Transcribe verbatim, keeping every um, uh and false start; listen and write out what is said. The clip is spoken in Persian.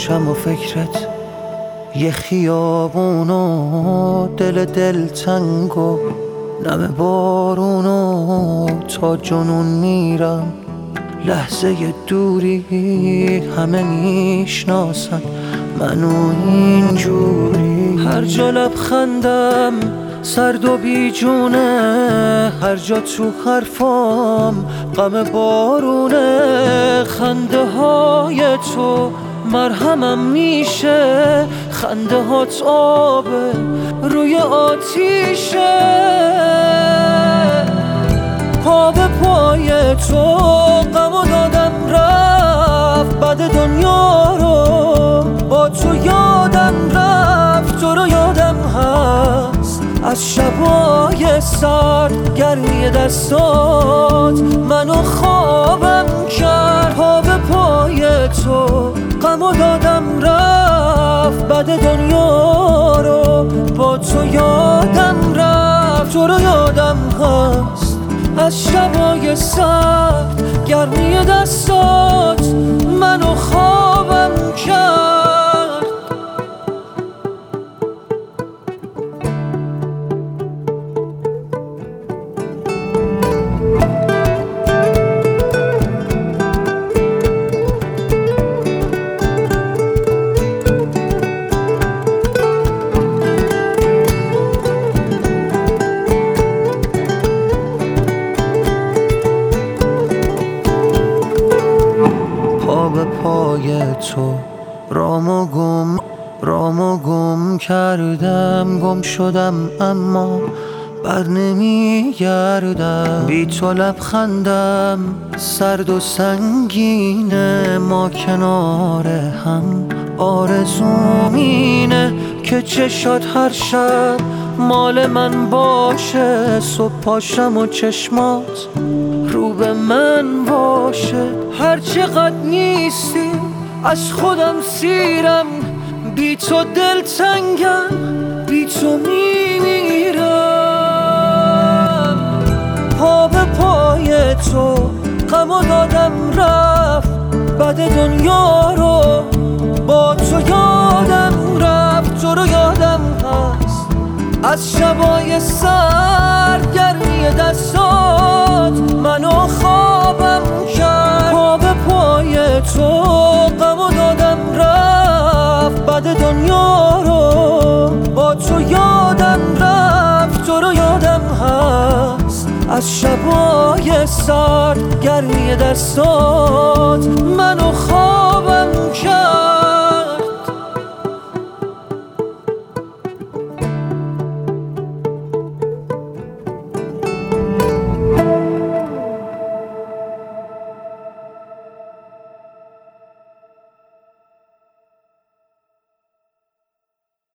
باشم و فکرت یه خیابون و دل دلتنگ و نم بارون و تا جنون میرم. لحظه دوری همه میشناسن منو اینجوری. هر جا لبخندم سرد و بیجونه، هر جا تو حرفام غم بارونه. خنده های تو مرهمم میشه، خنده هات آبه روی آتیشه. پا به پای تو غمو دادم رفت، بعد دنیا رو با تو یادم رفت. تو رو یادم هست از شبای سرد، گرمی دستات منو خوابم کرد. پا به پای تو غمو دادم رفت، بعد دنیا رو با تو یادم رفت. تو رو یادم هست از شبای سرد، گرمی دستات منو خوابم کرد. پا به پای تو رامو گم رامو گم کردم. گم شدم اما بر نمیگردم. بی تو لبخندم سرد و سنگینه، ما کنار هم آرزوم اینه که چشات هر شب مال من باشه. صبح پاشم و چشمات رو به من باشه. هر چقدر نیستی از خودم سیرم، بی تو دلتنگم، بی تو میمیرم. پا به پای تو غمو دادم رفت، بعد دنیا رو با تو یادم رفت. تو رو یادم هست از شبای سرد، گرمی دستات منو خوابم کرد. پا به پای تو غمو دادم رفت، بعد دنیا رو با تو یادم رفت. تو رو یادم هست از شبای سرد، گرمی دستات منو خوابم کرد.